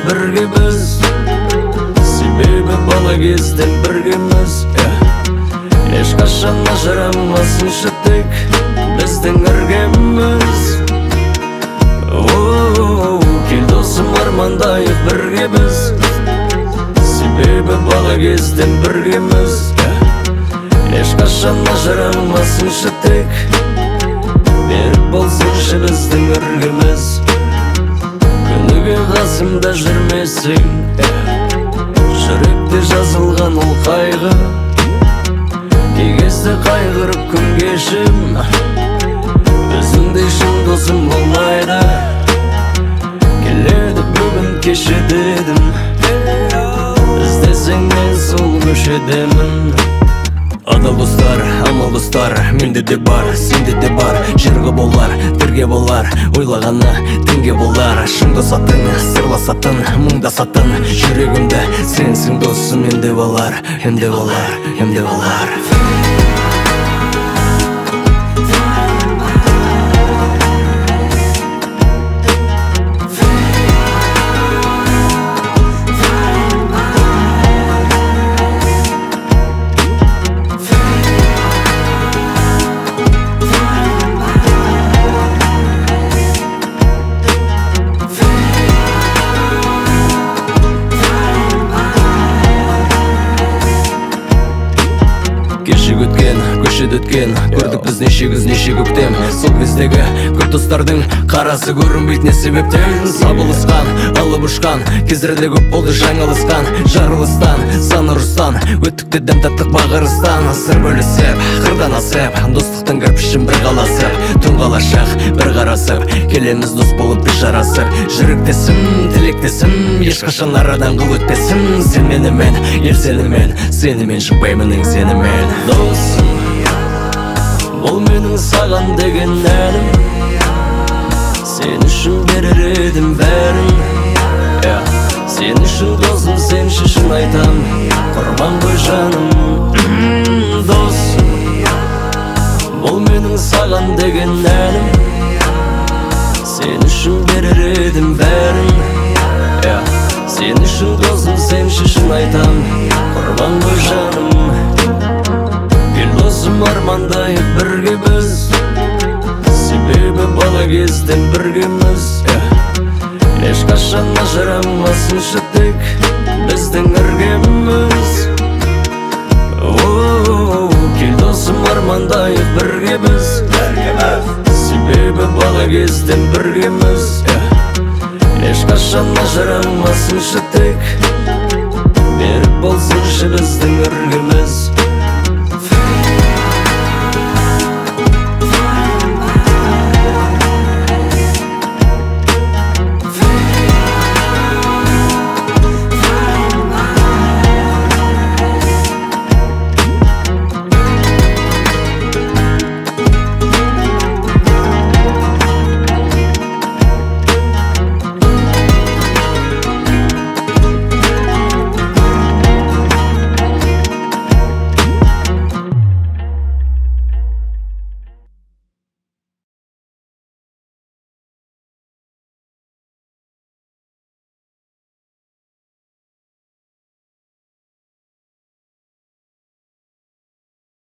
біргеміз, себебі бала кезден біргеміз. Ешқашан ажырамасыншы тек біздің іргеміз. Кел досым, армандайық бірге біз, себебі бала кезден біргеміз. Ешқашан ажырамасыншы тек берік болсыншы біздің іргеміз. Күніге қасымда жүрмесең, жүректе жазылған ол қайғы. Кей кезде қайғырып күн кешім, өзіңдей шын досым болмайды. Келеді бүгін кеше дедім, іздесең мен сол көшедемін. Адал достар, амал достар, менде де бар, сенде де бар. Жырғы болар, бірге болар, ойлағаны теңге болар. Шын досатын, сырласатын, мұңдасатын, жүрегімді сенсің досым, менде болар, емде болар, емде болар. Көшеде өткен, көрдік біз неше күз, неше көктем. Сол кездегі көп достардың қарасы көрінбейді не себептен. Сабылысқан, алып ұшқан кездерде көп болды жаңылысқан. Жарылыстан, сан ұрыстан, өттік те дәм таттық бағырыстан. Сыр бөлісіп, қырдан асып, достықтың кірпішін бір қаласып. Түн қалашақ, бір қарасып, келеміз дос болып бір жарасып. Жүректесім, тілектесім, ешқашан арадан қыл өтпесім. Сен менімен, ел сенімен, сенімен шықпаймын сенімен. Досым, бұл менің саған деген әнім, сен үшін берер едім бәрін. Сен үшін досым, сен шын айтам, құрбан ғой жаным. Досым, бұл менің саған деген әнім, сен үшін берер едім бәрін. Сен үшін досым, сен шын айтам, құрбан ғой жаным. Досым, армандайық бірге біз, себебі бала кезден біргеміз. Ешқашан ажырамасыншы тек біздің іргеміз. Кел досым, армандайық бірге біз, себебі бала кезден біргеміз. Ешқашан ажырамасыншы тек берік болсыншы біздің іргеміз.